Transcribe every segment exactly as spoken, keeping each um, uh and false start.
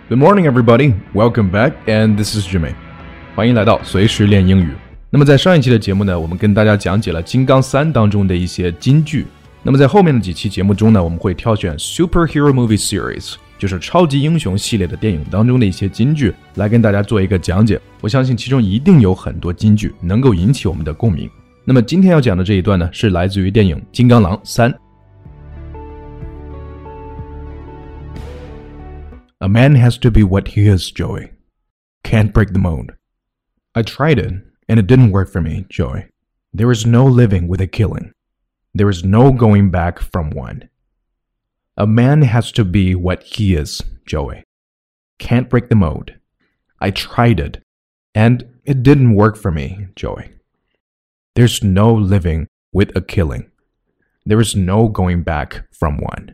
Good morning, everybody. Welcome back, and this is Jimmy. 欢迎来到随时练英语。那么在上一期的节目呢，我们跟大家讲解了《金刚三》当中的一些金句。那么在后面的几期节目中呢，我们会挑选 Superhero Movie Series， 就是超级英雄系列的电影当中的一些金句，来跟大家做一个讲解。我相信其中一定有很多金句能够引起我们的共鸣。那么今天要讲的这一段呢，是来自于电影《金刚狼三》。A man has to be what he is, Joey. Can't break the mold. I tried it, and it didn't work for me, Joey. There is no living with a killing. There is no going back from one. A man has to be what he is, Joey. Can't break the mold. I tried it, and it didn't work for me, Joey. There's no living with a killing. There is no going back from one.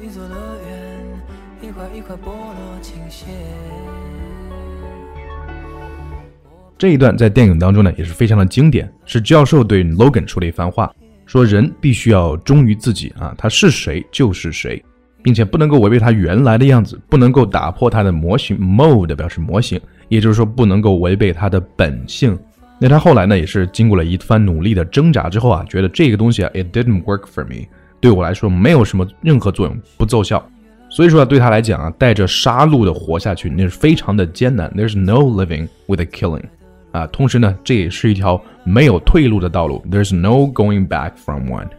这一段在电影当中呢也是非常的经典，是教授对 Logan 说的一番话，说人必须要忠于自己啊，他是谁就是谁，并且不能够违背他原来的样子，不能够打破他的模型 mold 表示模型，也就是说不能够违背他的本性。那他后来呢也是经过了一番努力的挣扎之后啊，觉得这个东西啊 it didn't work for me， 对我来说没有什么任何作用，不奏效。所以说对他来讲啊，带着杀戮的活下去那是非常的艰难。 There's no living with a killing 啊，同时呢这也是一条没有退路的道路。 There's no going back from one。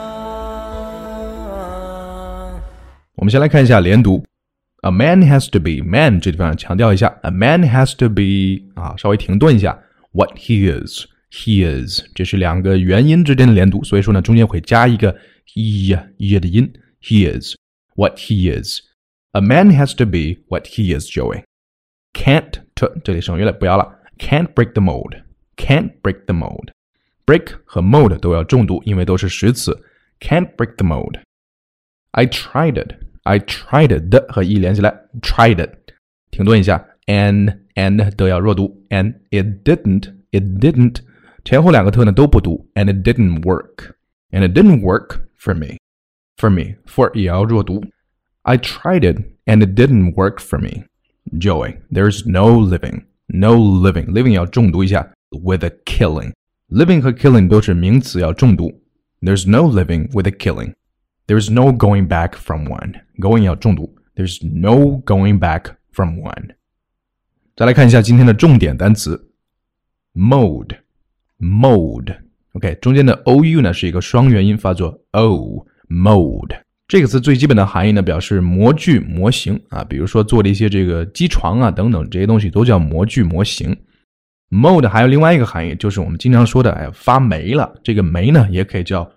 我们先来看一下连读。 A man has to be， man 这地方强调一下， A man has to be 啊，稍微停顿一下， What he is He is， 这是两个元音之间的连读，所以说呢中间会加一个 e e 的音。 He is What he is. A man has to be what he is, Joey. Can't, 这里省略了，不要了。Can't break the mold. Can't break the mold. Break 和 mold 都要重读，因为都是实词。Can't break the mold. I tried it. I tried it. 的和 e 连起来 tried it. 停顿一下 and, and 都要弱读 and it didn't, it didn't 前后两个特呢都不读 and it didn't work. And it didn't work for me. For me, for 也要弱读。I tried it, and it didn't work for me. Joey, there's no living, no living. Living 要重读一下 with a killing. Living 和 killing 都是名词要重读。There's no living with a killing. There's no going back from one. Going 要重读。There's no going back from one. 再来看一下今天的重点单词 Mold, mold. OK, 中间的 ou 呢是一个双元音，发作 o.Mold 这个词最基本的含义呢，表示模具、模型啊，比如说做的一些这个机床啊等等，这些东西都叫模具、模型。Mold 还有另外一个含义，就是我们经常说的，哎，发霉了，这个霉呢也可以叫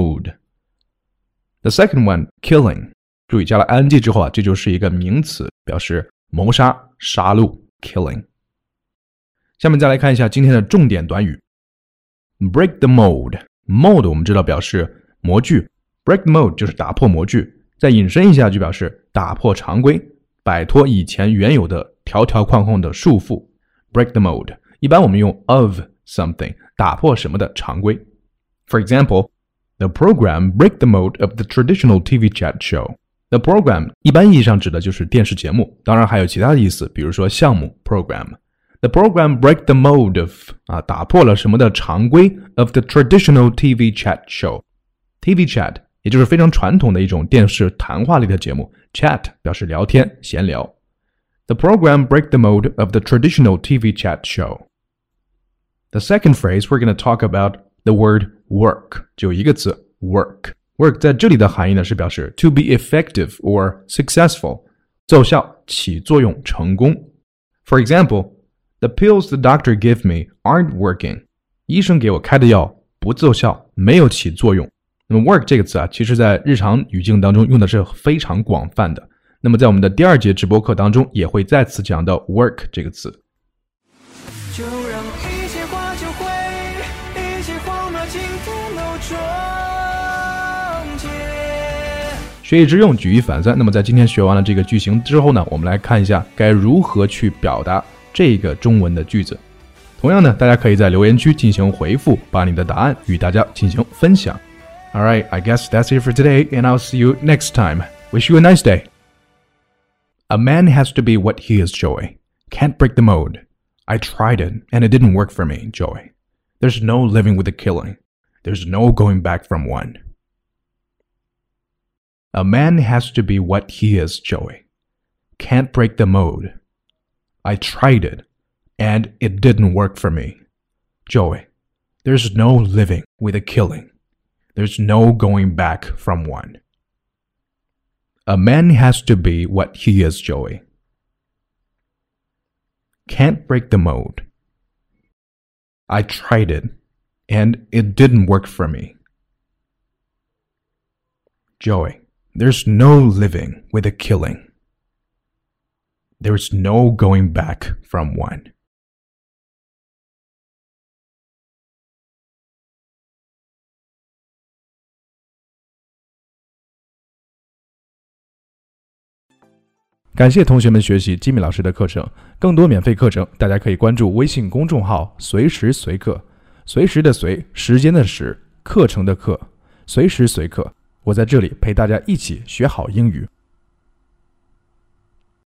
mold。The second one, killing， 注意加了 ing 之后啊，这就是一个名词，表示谋杀、杀戮 ，killing。下面再来看一下今天的重点短语 ，break the mold。mold 我们知道表示模具。Break the mold 就是打破模具，再引申一下就表示打破常规，摆脱以前原有的条条框框的束缚。Break the mold 一般我们用 of something 打破什么的常规。For example, the program break the mold of the traditional T V chat show. The program 一般意义上指的就是电视节目，当然还有其他的意思，比如说项目 program。The program break the mold of 啊，打破了什么的常规 of the traditional T V chat show. T V chat也就是非常传统的一种电视谈话类的节目 Chat 表示聊天闲聊 The program break the mold of the traditional T V chat show. The second phrase we're going to talk about the word work 就一个词 work. Work 在这里的含义呢是表示 to be effective or successful 奏效起作用成功 For example, the pills the doctor gave me aren't working. 医生给我开的药不奏效没有起作用那么 work 这个词啊，其实在日常语境当中用的是非常广泛的。那么在我们的第二节直播课当中也会再次讲到 work 这个词。就让一切化就会，一切荒谬今天都终结。学以致用，举一反三。那么在今天学完了这个句型之后呢，我们来看一下该如何去表达这个中文的句子。同样呢，大家可以在留言区进行回复，把你的答案与大家进行分享。Alright, I guess that's it for today, and I'll see you next time. Wish you a nice day. A man has to be what he is, Joey. Can't break the mold. I tried it, and it didn't work for me, Joey. There's no living with a killing. There's no going back from one. A man has to be what he is, Joey. Can't break the mold. I tried it, and it didn't work for me. Joey, there's no living with a killing. There's no going back from one. A man has to be what he is, Joey. Can't break the mold. I tried it, and it didn't work for me. Joey, there's no living with a killing. There's no going back from one. 感谢同学们学习吉米老师的课程，更多免费课程，大家可以关注微信公众号"随时随课"，随时的随，时间的时，课程的课，随时随课，我在这里陪大家一起学好英语。